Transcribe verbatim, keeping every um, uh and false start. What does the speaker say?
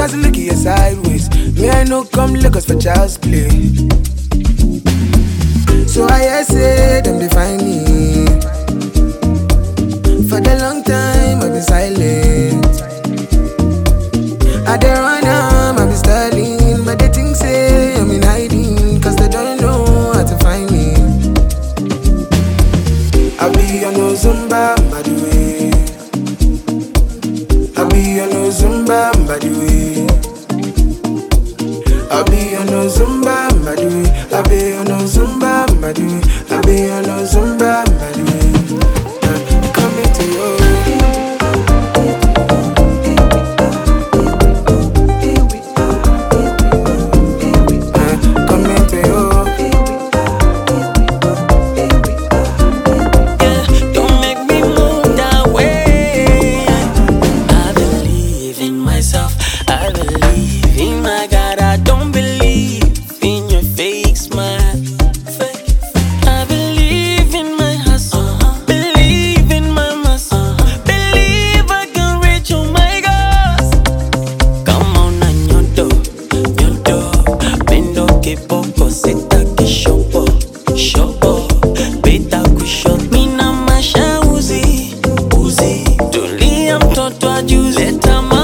cause look at you sideways. Me I no come Lagos for child's play. So I hear say them define me. For the long time I've been silent. I dey run am, I've been stalling, but they think say I'm in hiding, cause they don't know how to find me. I be on no Zumba, by the way. I be on no Zumba, by the way. I be on no Zumba, by the way. I be on no Zumba, by the way. I be on no Zumba, by the way. Uh, coming to you. Let